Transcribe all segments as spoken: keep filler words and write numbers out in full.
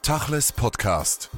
Tacheles Podcast.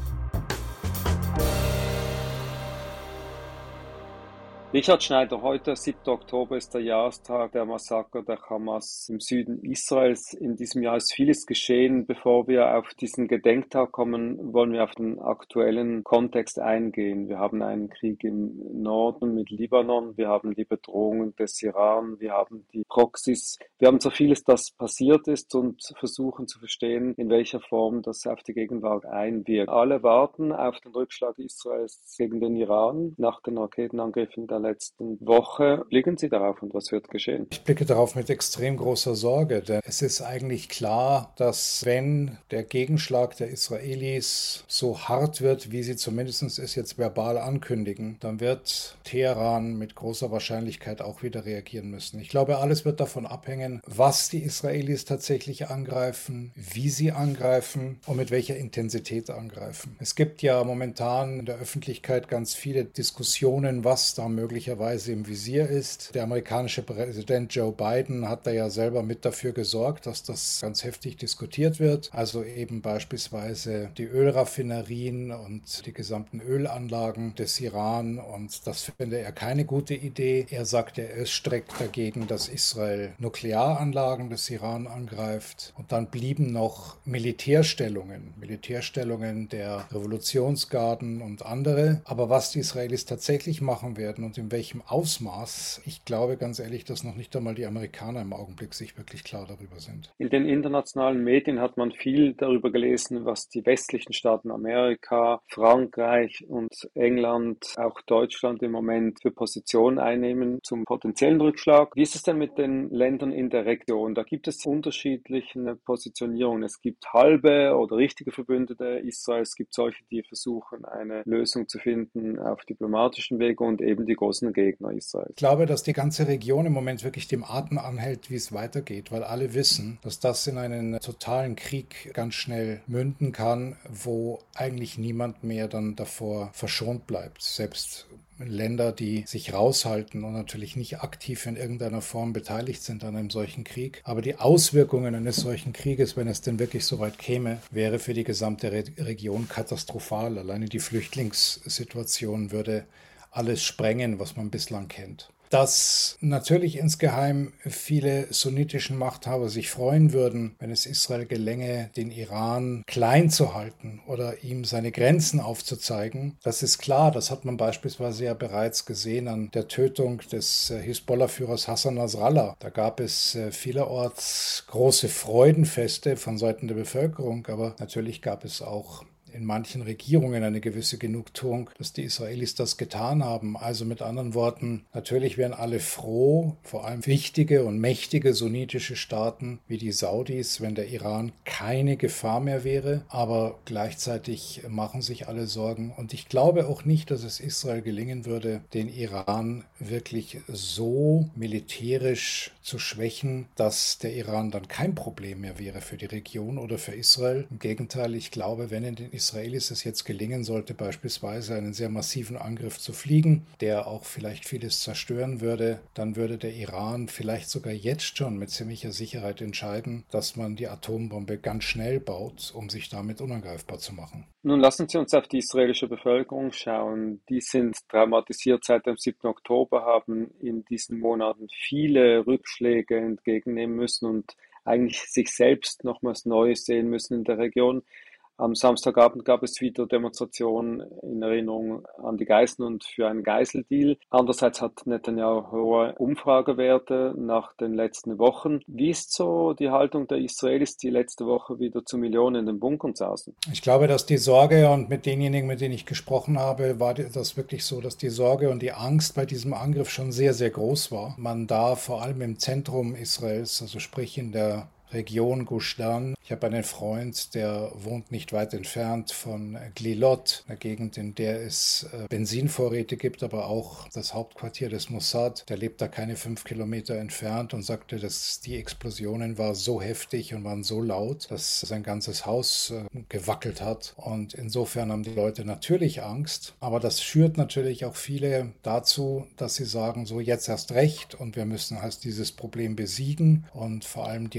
Richard Schneider, heute, siebter Oktober, ist der Jahrestag der Massaker der Hamas im Süden Israels. In diesem Jahr ist vieles geschehen. Bevor wir auf diesen Gedenktag kommen, wollen wir auf den aktuellen Kontext eingehen. Wir haben einen Krieg im Norden mit Libanon, wir haben die Bedrohungen des Iran, wir haben die Proxys. Wir haben so vieles, das passiert ist und versuchen zu verstehen, in welcher Form das auf die Gegenwart einwirkt. Alle warten auf den Rückschlag Israels gegen den Iran nach den Raketenangriffen der letzten Woche. Blicken Sie darauf und was wird geschehen? Ich blicke darauf mit extrem großer Sorge, denn es ist eigentlich klar, dass wenn der Gegenschlag der Israelis so hart wird, wie sie zumindest es jetzt verbal ankündigen, dann wird Teheran mit großer Wahrscheinlichkeit auch wieder reagieren müssen. Ich glaube, alles wird davon abhängen, was die Israelis tatsächlich angreifen, wie sie angreifen und mit welcher Intensität angreifen. Es gibt ja momentan in der Öffentlichkeit ganz viele Diskussionen, was da möglich möglicherweise im Visier ist. Der amerikanische Präsident Joe Biden hat da ja selber mit dafür gesorgt, dass das ganz heftig diskutiert wird. Also eben beispielsweise die Ölraffinerien und die gesamten Ölanlagen des Iran. Und das finde er keine gute Idee. Er sagt, er ist strikt dagegen, dass Israel Nuklearanlagen des Iran angreift. Und dann blieben noch Militärstellungen, Militärstellungen der Revolutionsgarden und andere. Aber was die Israelis tatsächlich machen werden und in welchem Ausmaß, ich glaube ganz ehrlich, dass noch nicht einmal die Amerikaner im Augenblick sich wirklich klar darüber sind. In den internationalen Medien hat man viel darüber gelesen, was die westlichen Staaten Amerika, Frankreich und England, auch Deutschland im Moment für Positionen einnehmen zum potenziellen Rückschlag. Wie ist es denn mit den Ländern in der Region? Da gibt es unterschiedliche Positionierungen. Es gibt halbe oder richtige Verbündete Israels, es gibt solche, die versuchen, eine Lösung zu finden auf diplomatischen Wege und eben die großen Gegner Israels. Ich glaube, dass die ganze Region im Moment wirklich dem Atem anhält, wie es weitergeht, weil alle wissen, dass das in einen totalen Krieg ganz schnell münden kann, wo eigentlich niemand mehr dann davor verschont bleibt. Selbst Länder, die sich raushalten und natürlich nicht aktiv in irgendeiner Form beteiligt sind an einem solchen Krieg. Aber die Auswirkungen eines solchen Krieges, wenn es denn wirklich so weit käme, wäre für die gesamte Re- Region katastrophal. Alleine die Flüchtlingssituation würde alles sprengen, was man bislang kennt. Dass natürlich insgeheim viele sunnitischen Machthaber sich freuen würden, wenn es Israel gelänge, den Iran klein zu halten oder ihm seine Grenzen aufzuzeigen. Das ist klar, das hat man beispielsweise ja bereits gesehen an der Tötung des Hisbollah-Führers Hassan Nasrallah. Da gab es vielerorts große Freudenfeste von Seiten der Bevölkerung, aber natürlich gab es auch in manchen Regierungen eine gewisse Genugtuung, dass die Israelis das getan haben. Also mit anderen Worten, natürlich wären alle froh, vor allem wichtige und mächtige sunnitische Staaten wie die Saudis, wenn der Iran keine Gefahr mehr wäre. Aber gleichzeitig machen sich alle Sorgen. Und ich glaube auch nicht, dass es Israel gelingen würde, den Iran wirklich so militärisch zu schwächen, dass der Iran dann kein Problem mehr wäre für die Region oder für Israel. Im Gegenteil, ich glaube, wenn in den Israelis es jetzt gelingen sollte, beispielsweise einen sehr massiven Angriff zu fliegen, der auch vielleicht vieles zerstören würde, dann würde der Iran vielleicht sogar jetzt schon mit ziemlicher Sicherheit entscheiden, dass man die Atombombe ganz schnell baut, um sich damit unangreifbar zu machen. Nun lassen Sie uns auf die israelische Bevölkerung schauen. Die sind traumatisiert seit dem siebten Oktober, haben in diesen Monaten viele Rückschläge entgegennehmen müssen und eigentlich sich selbst nochmals neu sehen müssen in der Region. Am Samstagabend gab es wieder Demonstrationen in Erinnerung an die Geiseln und für einen Geiseldeal. Andererseits hat Netanyahu hohe Umfragewerte nach den letzten Wochen. Wie ist so die Haltung der Israelis, die letzte Woche wieder zu Millionen in den Bunkern saßen? Ich glaube, dass die Sorge, und mit denjenigen, mit denen ich gesprochen habe, war das wirklich so, dass die Sorge und die Angst bei diesem Angriff schon sehr, sehr groß war. Man da vor allem im Zentrum Israels, also sprich in der Region Gush Dan. Ich habe einen Freund, der wohnt nicht weit entfernt von Glilot, einer Gegend, in der es äh, Benzinvorräte gibt, aber auch das Hauptquartier des Mossad. Der lebt da keine fünf Kilometer entfernt und sagte, dass die Explosionen waren so heftig und waren so laut, dass sein ganzes Haus äh, gewackelt hat. Und insofern haben die Leute natürlich Angst, aber das schürt natürlich auch viele dazu, dass sie sagen, so jetzt erst recht und wir müssen erst dieses Problem besiegen und vor allem die Hisbollah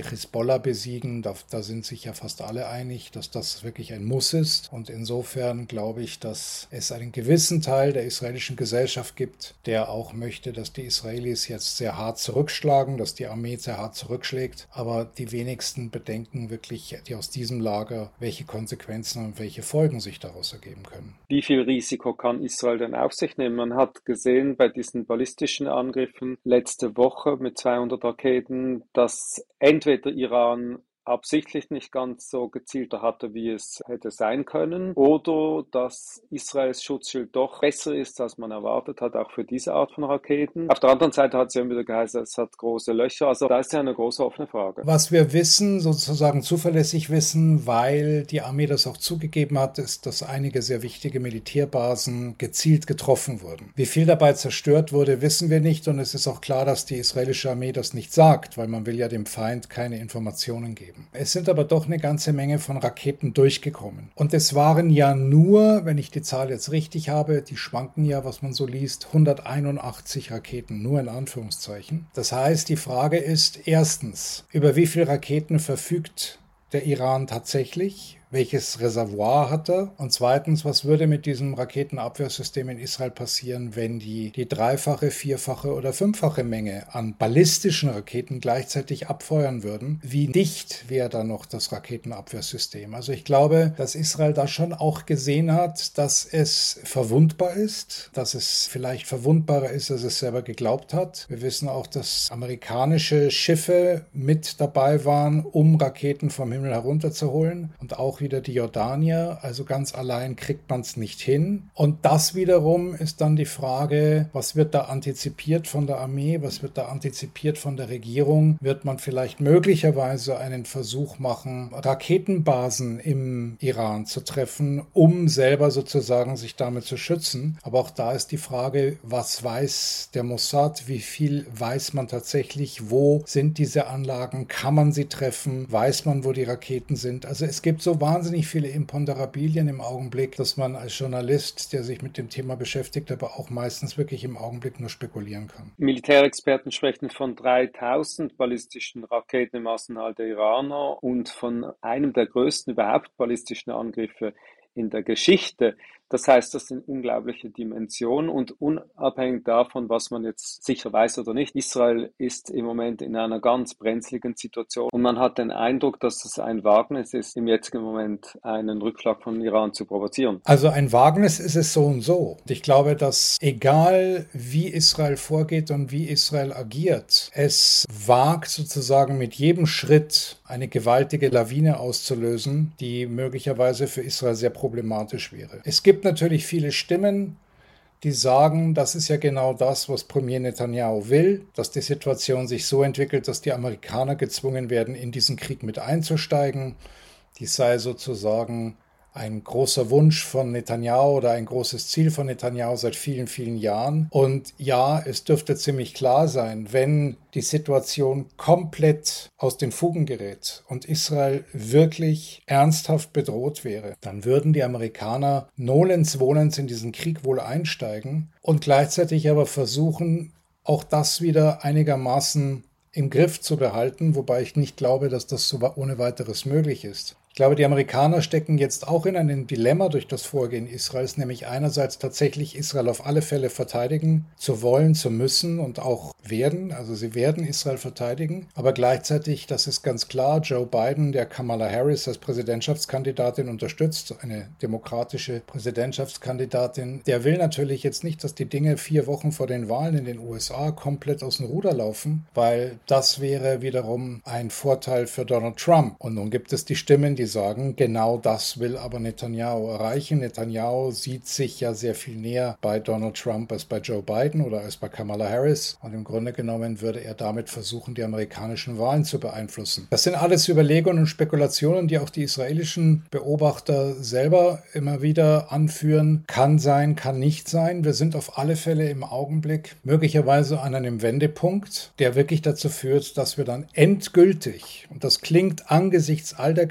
Hisbollah besiegen. Da, da sind sich ja fast alle einig, dass das wirklich ein Muss ist. Und insofern glaube ich, dass es einen gewissen Teil der israelischen Gesellschaft gibt, der auch möchte, dass die Israelis jetzt sehr hart zurückschlagen, dass die Armee sehr hart zurückschlägt. Aber die wenigsten bedenken wirklich, die aus diesem Lager, welche Konsequenzen und welche Folgen sich daraus ergeben können. Wie viel Risiko kann Israel denn auf sich nehmen? Man hat gesehen bei diesen ballistischen Angriffen letzte Woche mit zweihundert Raketen, dass entweder Iran absichtlich nicht ganz so gezielter hatte, wie es hätte sein können, oder dass Israels Schutzschild doch besser ist, als man erwartet hat, auch für diese Art von Raketen. Auf der anderen Seite hat es ja immer wieder geheißen, es hat große Löcher, also da ist ja eine große offene Frage. Was wir wissen, sozusagen zuverlässig wissen, weil die Armee das auch zugegeben hat, ist, dass einige sehr wichtige Militärbasen gezielt getroffen wurden. Wie viel dabei zerstört wurde, wissen wir nicht, und es ist auch klar, dass die israelische Armee das nicht sagt, weil man will ja dem Feind keine Informationen geben. Es sind aber doch eine ganze Menge von Raketen durchgekommen. Und es waren ja nur, wenn ich die Zahl jetzt richtig habe, die schwanken ja, was man so liest, hunderteinundachtzig Raketen, nur in Anführungszeichen. Das heißt, die Frage ist erstens, über wie viele Raketen verfügt der Iran tatsächlich? Welches Reservoir hat er? Und zweitens, was würde mit diesem Raketenabwehrsystem in Israel passieren, wenn die die dreifache, vierfache oder fünffache Menge an ballistischen Raketen gleichzeitig abfeuern würden? Wie dicht wäre da noch das Raketenabwehrsystem? Also ich glaube, dass Israel da schon auch gesehen hat, dass es verwundbar ist, dass es vielleicht verwundbarer ist, als es selber geglaubt hat. Wir wissen auch, dass amerikanische Schiffe mit dabei waren, um Raketen vom Himmel herunterzuholen, und auch wieder die Jordanier, also ganz allein kriegt man es nicht hin. Und das wiederum ist dann die Frage, was wird da antizipiert von der Armee, was wird da antizipiert von der Regierung? Wird man vielleicht möglicherweise einen Versuch machen, Raketenbasen im Iran zu treffen, um selber sozusagen sich damit zu schützen? Aber auch da ist die Frage, was weiß der Mossad, wie viel weiß man tatsächlich, wo sind diese Anlagen, kann man sie treffen, weiß man, wo die Raketen sind? Also es gibt so wahnsinnig viele Imponderabilien im Augenblick, dass man als Journalist, der sich mit dem Thema beschäftigt, aber auch meistens wirklich im Augenblick nur spekulieren kann. Militärexperten sprechen von dreitausend ballistischen Raketen im Arsenal der Iraner und von einem der größten überhaupt ballistischen Angriffe in der Geschichte. Das heißt, das sind unglaubliche Dimensionen, und unabhängig davon, was man jetzt sicher weiß oder nicht, Israel ist im Moment in einer ganz brenzligen Situation, und man hat den Eindruck, dass es ein Wagnis ist, im jetzigen Moment einen Rückschlag von Iran zu provozieren. Also ein Wagnis ist es so und so. Ich glaube, dass egal wie Israel vorgeht und wie Israel agiert, es wagt sozusagen mit jedem Schritt eine gewaltige Lawine auszulösen, die möglicherweise für Israel sehr problematisch wäre. Es gibt natürlich viele Stimmen, die sagen, das ist ja genau das, was Premier Netanyahu will, dass die Situation sich so entwickelt, dass die Amerikaner gezwungen werden, in diesen Krieg mit einzusteigen. Dies sei sozusagen ein großer Wunsch von Netanyahu oder ein großes Ziel von Netanyahu seit vielen, vielen Jahren. Und ja, es dürfte ziemlich klar sein, wenn die Situation komplett aus den Fugen gerät und Israel wirklich ernsthaft bedroht wäre, dann würden die Amerikaner nolens volens in diesen Krieg wohl einsteigen und gleichzeitig aber versuchen, auch das wieder einigermaßen im Griff zu behalten, wobei ich nicht glaube, dass das so ohne weiteres möglich ist. Ich glaube, die Amerikaner stecken jetzt auch in einem Dilemma durch das Vorgehen Israels, nämlich einerseits tatsächlich Israel auf alle Fälle verteidigen zu wollen, zu müssen und auch werden. Also sie werden Israel verteidigen, aber gleichzeitig, das ist ganz klar, Joe Biden, der Kamala Harris als Präsidentschaftskandidatin unterstützt, eine demokratische Präsidentschaftskandidatin, der will natürlich jetzt nicht, dass die Dinge vier Wochen vor den Wahlen in den U S A komplett aus dem Ruder laufen, weil das wäre wiederum ein Vorteil für Donald Trump. Und nun gibt es die Stimmen, die Die sagen, genau das will aber Netanyahu erreichen. Netanyahu sieht sich ja sehr viel näher bei Donald Trump als bei Joe Biden oder als bei Kamala Harris. Und im Grunde genommen würde er damit versuchen, die amerikanischen Wahlen zu beeinflussen. Das sind alles Überlegungen und Spekulationen, die auch die israelischen Beobachter selber immer wieder anführen. Kann sein, kann nicht sein. Wir sind auf alle Fälle im Augenblick möglicherweise an einem Wendepunkt, der wirklich dazu führt, dass wir dann endgültig, und das klingt angesichts all der Grausamkeiten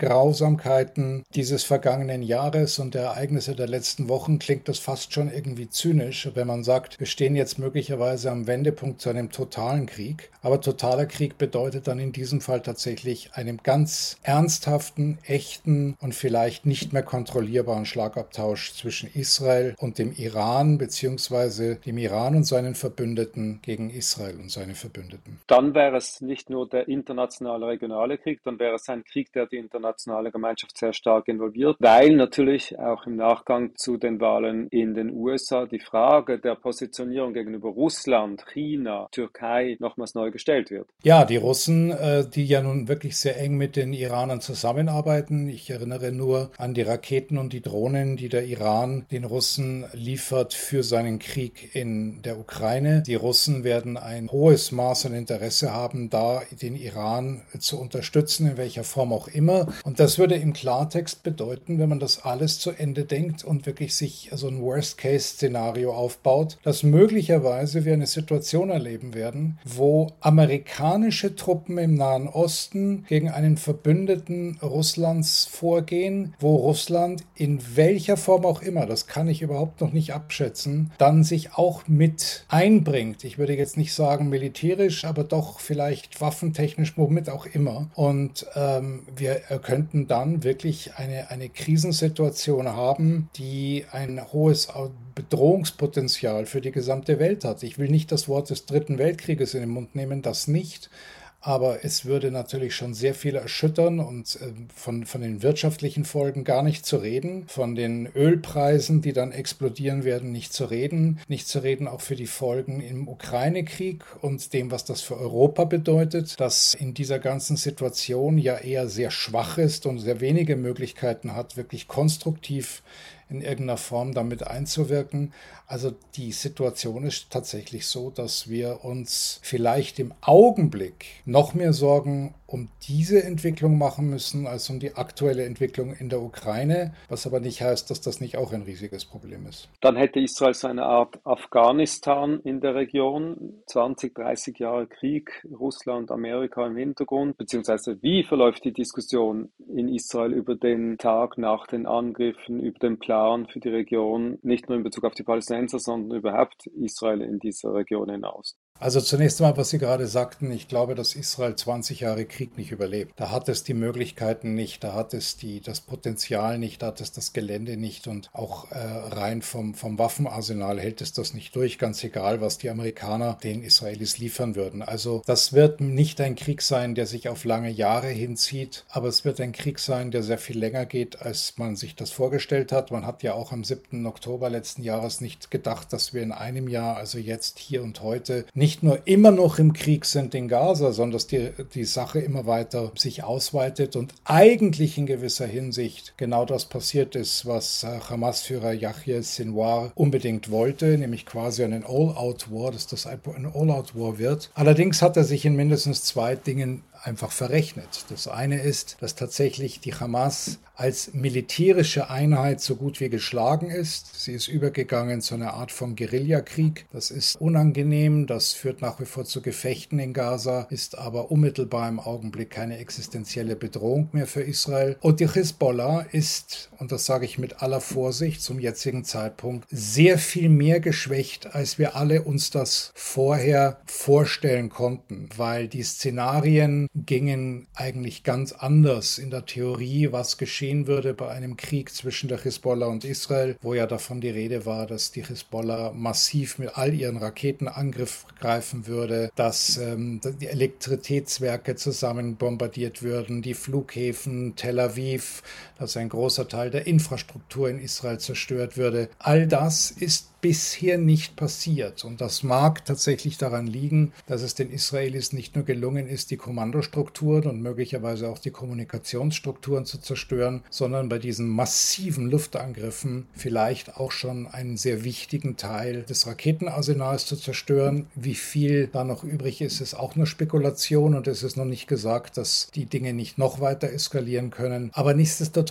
Grausamkeiten dieses vergangenen Jahres und der Ereignisse der letzten Wochen klingt das fast schon irgendwie zynisch, wenn man sagt, wir stehen jetzt möglicherweise am Wendepunkt zu einem totalen Krieg. Aber totaler Krieg bedeutet dann in diesem Fall tatsächlich einen ganz ernsthaften, echten und vielleicht nicht mehr kontrollierbaren Schlagabtausch zwischen Israel und dem Iran, beziehungsweise dem Iran und seinen Verbündeten gegen Israel und seine Verbündeten. Dann wäre es nicht nur der internationale, regionale Krieg, dann wäre es ein Krieg, der die internationale Gemeinschaft sehr stark involviert, weil natürlich auch im Nachgang zu den Wahlen in den U S A die Frage der Positionierung gegenüber Russland, China, Türkei nochmals neu gestellt wird. Ja, die Russen, die ja nun wirklich sehr eng mit den Iranern zusammenarbeiten. Ich erinnere nur an die Raketen und die Drohnen, die der Iran den Russen liefert für seinen Krieg in der Ukraine. Die Russen werden ein hohes Maß an Interesse haben, da den Iran zu unterstützen, in welcher Form auch immer. Und das würde im Klartext bedeuten, wenn man das alles zu Ende denkt und wirklich sich so ein Worst-Case-Szenario aufbaut, dass möglicherweise wir eine Situation erleben werden, wo amerikanische Truppen im Nahen Osten gegen einen Verbündeten Russlands vorgehen, wo Russland in welcher Form auch immer, das kann ich überhaupt noch nicht abschätzen, dann sich auch mit einbringt. Ich würde jetzt nicht sagen militärisch, aber doch vielleicht waffentechnisch, womit auch immer. Und ähm, wir könnten dann wirklich eine, eine Krisensituation haben, die ein hohes Bedrohungspotenzial für die gesamte Welt hat. Ich will nicht das Wort des Dritten Weltkrieges in den Mund nehmen, das nicht. Aber es würde natürlich schon sehr viel erschüttern und äh, von, von den wirtschaftlichen Folgen gar nicht zu reden, von den Ölpreisen, die dann explodieren werden, nicht zu reden, nicht zu reden auch für die Folgen im Ukraine-Krieg und dem, was das für Europa bedeutet, das in dieser ganzen Situation ja eher sehr schwach ist und sehr wenige Möglichkeiten hat, wirklich konstruktiv in irgendeiner Form damit einzuwirken. Also die Situation ist tatsächlich so, dass wir uns vielleicht im Augenblick noch mehr Sorgen um diese Entwicklung machen müssen, als um die aktuelle Entwicklung in der Ukraine, was aber nicht heißt, dass das nicht auch ein riesiges Problem ist. Dann hätte Israel so eine Art Afghanistan in der Region, zwanzig, dreißig Jahre Krieg, Russland, Amerika im Hintergrund, beziehungsweise wie verläuft die Diskussion in Israel über den Tag nach den Angriffen, über den Plan für die Region, nicht nur in Bezug auf die Palästinenser, sondern überhaupt Israel in dieser Region hinaus? Also zunächst einmal, was Sie gerade sagten, ich glaube, dass Israel zwanzig Jahre Krieg nicht überlebt. Da hat es die Möglichkeiten nicht, da hat es die, das Potenzial nicht, da hat es das Gelände nicht und auch äh, rein vom, vom Waffenarsenal hält es das nicht durch, ganz egal, was die Amerikaner den Israelis liefern würden. Also das wird nicht ein Krieg sein, der sich auf lange Jahre hinzieht, aber es wird ein Krieg sein, der sehr viel länger geht, als man sich das vorgestellt hat. Man hat ja auch am siebten Oktober letzten Jahres nicht gedacht, dass wir in einem Jahr, also jetzt, hier und heute, nicht nicht nur immer noch im Krieg sind in Gaza, sondern dass die, die Sache immer weiter sich ausweitet und eigentlich in gewisser Hinsicht genau das passiert ist, was Hamas-Führer Yahya Sinwar unbedingt wollte, nämlich quasi einen All-Out-War, dass das ein All-Out-War wird. Allerdings hat er sich in mindestens zwei Dingen einfach verrechnet. Das eine ist, dass tatsächlich die Hamas als militärische Einheit so gut wie geschlagen ist. Sie ist übergegangen zu einer Art von Guerillakrieg. Das ist unangenehm, das führt nach wie vor zu Gefechten in Gaza, ist aber unmittelbar im Augenblick keine existenzielle Bedrohung mehr für Israel. Und die Hisbollah ist, und das sage ich mit aller Vorsicht zum jetzigen Zeitpunkt, sehr viel mehr geschwächt, als wir alle uns das vorher vorstellen konnten, weil die Szenarien gingen eigentlich ganz anders in der Theorie, was geschehen würde bei einem Krieg zwischen der Hisbollah und Israel, wo ja davon die Rede war, dass die Hisbollah massiv mit all ihren Raketen Angriff greifen würde, dass ähm, die Elektrizitätswerke zusammen bombardiert würden, die Flughäfen, Tel Aviv, dass ein großer Teil der Infrastruktur in Israel zerstört würde. All das ist bisher nicht passiert. Und das mag tatsächlich daran liegen, dass es den Israelis nicht nur gelungen ist, die Kommandostrukturen und möglicherweise auch die Kommunikationsstrukturen zu zerstören, sondern bei diesen massiven Luftangriffen vielleicht auch schon einen sehr wichtigen Teil des Raketenarsenals zu zerstören. Wie viel da noch übrig ist, ist auch nur Spekulation und es ist noch nicht gesagt, dass die Dinge nicht noch weiter eskalieren können. Aber nichtsdestotrotz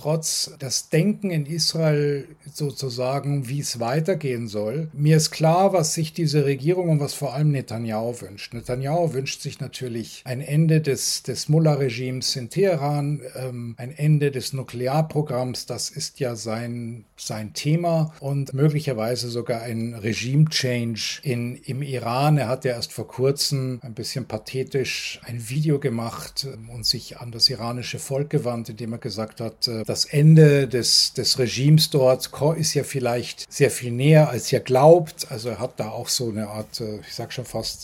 nichtsdestotrotz das Denken in Israel sozusagen, wie es weitergehen soll. Mir ist klar, was sich diese Regierung und was vor allem Netanyahu wünscht. Netanyahu wünscht sich natürlich ein Ende des, des Mullah-Regimes in Teheran, ähm, ein Ende des Nuklearprogramms, das ist ja sein, sein Thema, und möglicherweise sogar ein Regime-Change in, im Iran. Er hat ja erst vor kurzem ein bisschen pathetisch ein Video gemacht und sich an das iranische Volk gewandt, indem er gesagt hat, das Ende des, des Regimes dort ist ja vielleicht sehr viel näher, als ihr glaubt. Also er hat da auch so eine Art, ich sag schon fast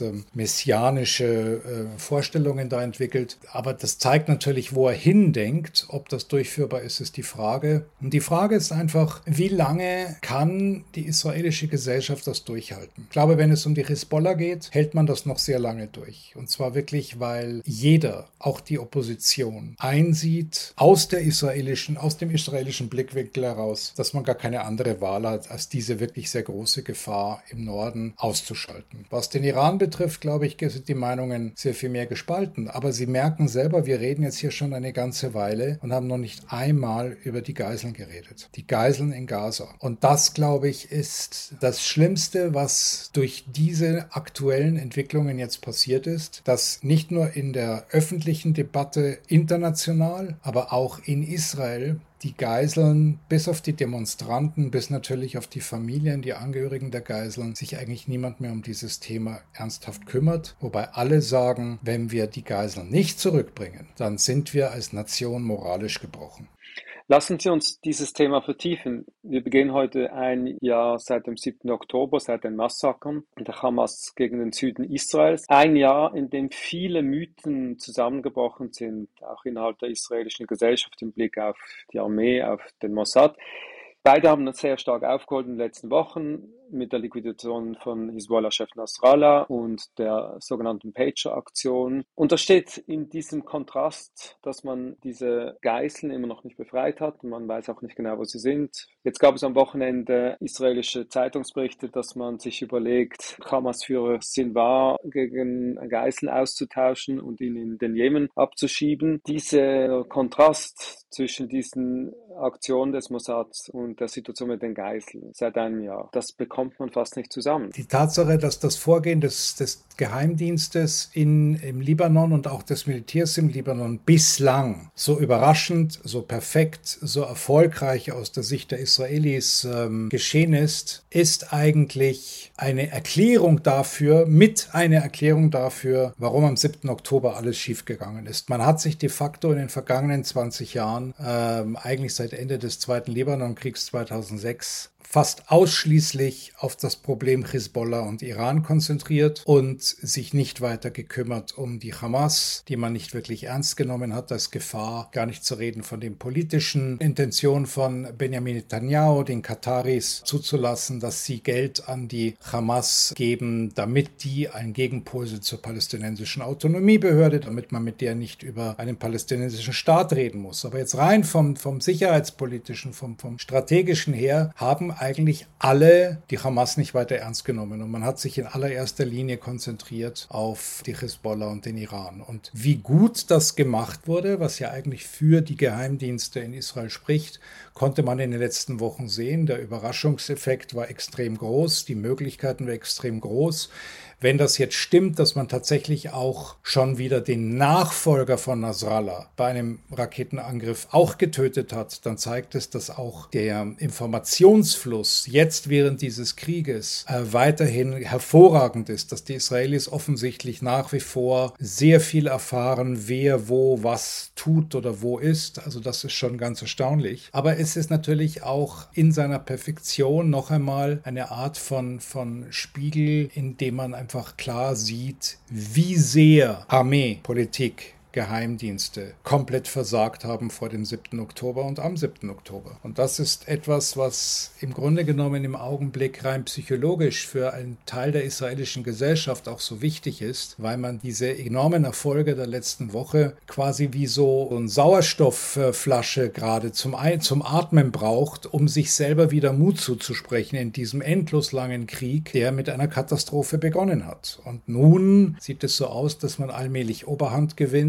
messianische Vorstellungen da entwickelt. Aber das zeigt natürlich, wo er hindenkt. Ob das durchführbar ist, ist die Frage. Und die Frage ist einfach, wie lange kann die israelische Gesellschaft das durchhalten? Ich glaube, wenn es um die Hisbollah geht, hält man das noch sehr lange durch. Und zwar wirklich, weil jeder, auch die Opposition, einsieht aus der israelischen, aus dem israelischen Blickwinkel heraus, dass man gar keine andere Wahl hat, als diese wirklich sehr große Gefahr im Norden auszuschalten. Was den Iran betrifft, glaube ich, sind die Meinungen sehr viel mehr gespalten. Aber Sie merken selber, wir reden jetzt hier schon eine ganze Weile und haben noch nicht einmal über die Geiseln geredet. Die Geiseln in Gaza. Und das, glaube ich, ist das Schlimmste, was durch diese aktuellen Entwicklungen jetzt passiert ist, dass nicht nur in der öffentlichen Debatte international, aber auch in Israel die Geiseln, bis auf die Demonstranten, bis natürlich auf die Familien, die Angehörigen der Geiseln, sich eigentlich niemand mehr um dieses Thema ernsthaft kümmert. Wobei alle sagen, wenn wir die Geiseln nicht zurückbringen, dann sind wir als Nation moralisch gebrochen. Lassen Sie uns dieses Thema vertiefen. Wir begehen heute ein Jahr seit dem siebten Oktober, seit den Massakern der Hamas gegen den Süden Israels. Ein Jahr, in dem viele Mythen zusammengebrochen sind, auch innerhalb der israelischen Gesellschaft im Blick auf die Armee, auf den Mossad. Beide haben das sehr stark aufgeholt in den letzten Wochen mit der Liquidation von Hisbollah-Chef Nasrallah und der sogenannten Pager-Aktion. Und das steht in diesem Kontrast, dass man diese Geiseln immer noch nicht befreit hat. Man weiß auch nicht genau, wo sie sind. Jetzt gab es am Wochenende israelische Zeitungsberichte, dass man sich überlegt, Hamas-Führer Sinwar gegen Geiseln auszutauschen und ihn in den Jemen abzuschieben. Dieser Kontrast zwischen diesen Aktionen des Mossad und der Situation mit den Geiseln seit einem Jahr, das bekommt man fast nicht zusammen. Die Tatsache, dass das Vorgehen des, des Geheimdienstes in, im Libanon und auch des Militärs im Libanon bislang so überraschend, so perfekt, so erfolgreich aus der Sicht der Israelis ähm, geschehen ist, ist eigentlich eine Erklärung dafür, mit einer Erklärung dafür, warum am siebten Oktober alles schiefgegangen ist. Man hat sich de facto in den vergangenen zwanzig Jahren, ähm, eigentlich seit Ende des Zweiten Libanonkriegs zweitausendsechs, fast ausschließlich auf das Problem Hisbollah und Iran konzentriert und sich nicht weiter gekümmert um die Hamas, die man nicht wirklich ernst genommen hat als Gefahr, gar nicht zu reden von den politischen Intentionen von Benjamin Netanyahu, den Kataris, zuzulassen, dass sie Geld an die Hamas geben, damit die ein Gegenpol sind zur palästinensischen Autonomiebehörde, damit man mit der nicht über einen palästinensischen Staat reden muss. Aber jetzt rein vom, vom sicherheitspolitischen, vom, vom strategischen her haben eigentlich alle die Hamas nicht weiter ernst genommen und man hat sich in allererster Linie konzentriert auf die Hisbollah und den Iran. Und wie gut das gemacht wurde, was ja eigentlich für die Geheimdienste in Israel spricht, konnte man in den letzten Wochen sehen. Der Überraschungseffekt war extrem groß, die Möglichkeiten waren extrem groß. Wenn das jetzt stimmt, dass man tatsächlich auch schon wieder den Nachfolger von Nasrallah bei einem Raketenangriff auch getötet hat, dann zeigt es, dass auch der Informationsfluss jetzt während dieses Krieges äh, weiterhin hervorragend ist, dass die Israelis offensichtlich nach wie vor sehr viel erfahren, wer wo was tut oder wo ist. Also das ist schon ganz erstaunlich. Aber es ist natürlich auch in seiner Perfektion noch einmal eine Art von, von Spiegel, in dem man einfach klar sieht, wie sehr Armee, Politik, Geheimdienste komplett versagt haben vor dem siebten Oktober und am siebten Oktober. Und das ist etwas, was im Grunde genommen im Augenblick rein psychologisch für einen Teil der israelischen Gesellschaft auch so wichtig ist, weil man diese enormen Erfolge der letzten Woche quasi wie so eine Sauerstoffflasche gerade zum, zum Atmen braucht, um sich selber wieder Mut zuzusprechen in diesem endlos langen Krieg, der mit einer Katastrophe begonnen hat. Und nun sieht es so aus, dass man allmählich Oberhand gewinnt,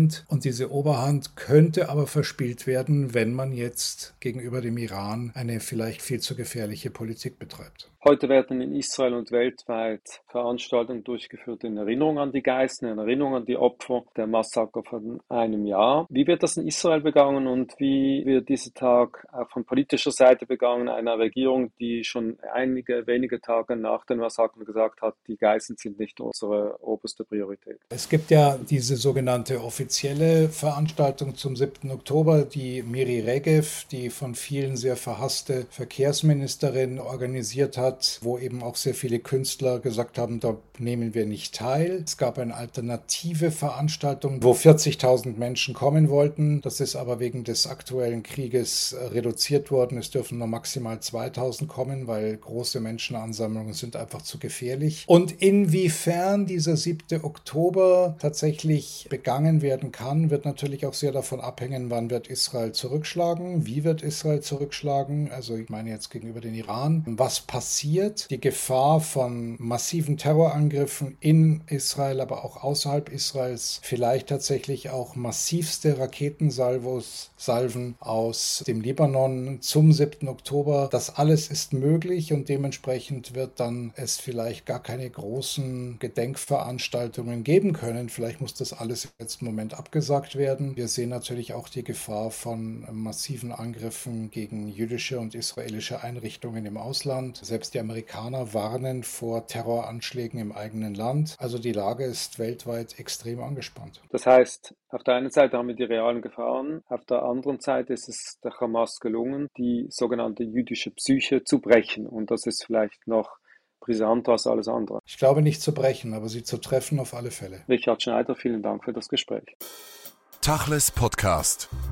Oberhand und diese Oberhand könnte aber verspielt werden, wenn man jetzt gegenüber dem Iran eine vielleicht viel zu gefährliche Politik betreibt. Heute werden in Israel und weltweit Veranstaltungen durchgeführt in Erinnerung an die Geiseln, in Erinnerung an die Opfer der Massaker von einem Jahr. Wie wird das in Israel begangen und wie wird dieser Tag auch von politischer Seite begangen, einer Regierung, die schon einige wenige Tage nach den Massakern gesagt hat, die Geiseln sind nicht unsere oberste Priorität? Es gibt ja diese sogenannte offizielle Veranstaltung zum siebten Oktober, die Miri Regev, die von vielen sehr verhasste Verkehrsministerin, organisiert hat, wo eben auch sehr viele Künstler gesagt haben, da nehmen wir nicht teil. Es gab eine alternative Veranstaltung, wo vierzigtausend Menschen kommen wollten. Das ist aber wegen des aktuellen Krieges reduziert worden. Es dürfen nur maximal zweitausend kommen, weil große Menschenansammlungen sind einfach zu gefährlich. Und inwiefern dieser siebte Oktober tatsächlich begangen werden kann, wird natürlich auch sehr davon abhängen, wann wird Israel zurückschlagen, wie wird Israel zurückschlagen, also ich meine jetzt gegenüber den Iran, was passiert. Die Gefahr von massiven Terrorangriffen in Israel, aber auch außerhalb Israels, vielleicht tatsächlich auch massivste Raketensalvos, Salven aus dem Libanon zum siebten Oktober. Das alles ist möglich und dementsprechend wird dann es vielleicht gar keine großen Gedenkveranstaltungen geben können. Vielleicht muss das alles im letzten Moment abgesagt werden. Wir sehen natürlich auch die Gefahr von massiven Angriffen gegen jüdische und israelische Einrichtungen im Ausland. Selbst die Amerikaner warnen vor Terroranschlägen im eigenen Land. Also die Lage ist weltweit extrem angespannt. Das heißt, auf der einen Seite haben wir die realen Gefahren, auf der anderen Seite ist es der Hamas gelungen, die sogenannte jüdische Psyche zu brechen. Und das ist vielleicht noch brisanter als alles andere. Ich glaube nicht zu brechen, aber sie zu treffen auf alle Fälle. Richard Schneider, vielen Dank für das Gespräch. Tachles Podcast.